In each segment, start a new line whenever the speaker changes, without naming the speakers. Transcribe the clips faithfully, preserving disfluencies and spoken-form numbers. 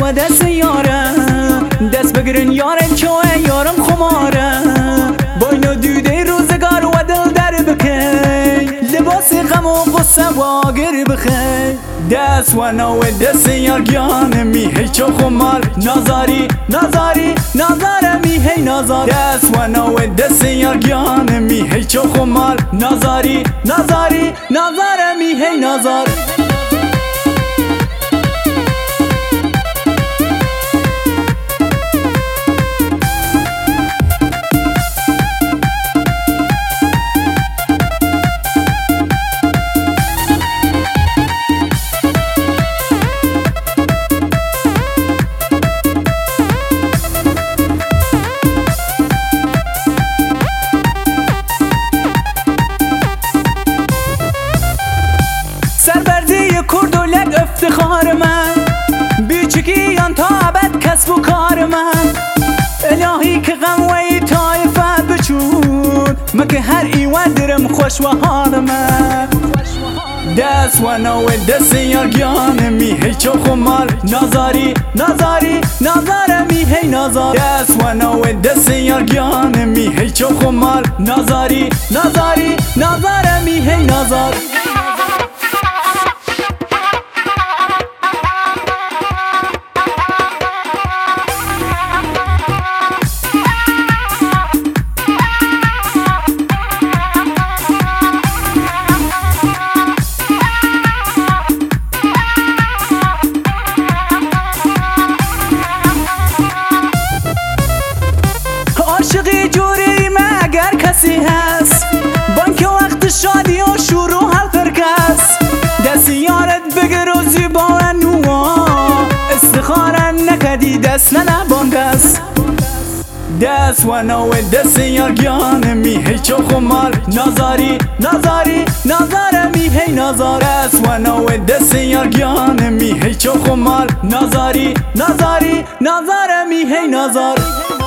و دست یاره دست بگیرن یارم چوه یارم خماره با اینو دوده روزگار و دل در بکی لباس غم و قصه واگر بخی دست و نو دست یار گیانمی هی چو خمار نازاری نازاری نازارمی هی نازار دست و نو دست یار گیانمی هی چو خمار نازاری نازاری نازارمی هی نازار کردولک افتخار من بیچگیان تا ابد کسب و کار من الهی که غموی طایفه بچون مکه هر ایوان درم خوش و حال من دست و نو دست یار گیانمی هی چو خمار نازاری نازاری نازارمی هی نازار دست و نو دست یار گیانمی هی چو خمار نازاری نازاری نازارمی هی نازار عاشقی جوری ما اگر کسی هست بانک وقت شادی و شروع هر فرکس دست یارت بگر و زیبا و نوا استخاره نکدی دست ننبانگست دست و نو دست یار گیانمی هی چو خمار نازاری نازاری نازارمی هی نازار دست و نو دست یار گیانمی هی چو خمار نازاری نازاری نازارمی هی نازار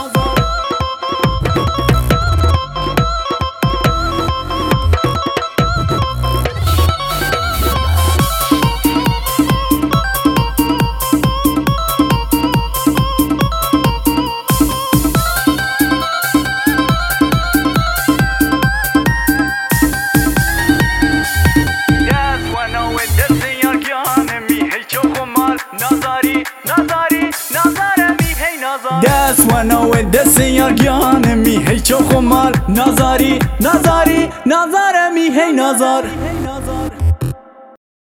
دست و نو دست یار گیانمی هی چو خمار نازاری نازاری نازارمی هی نازار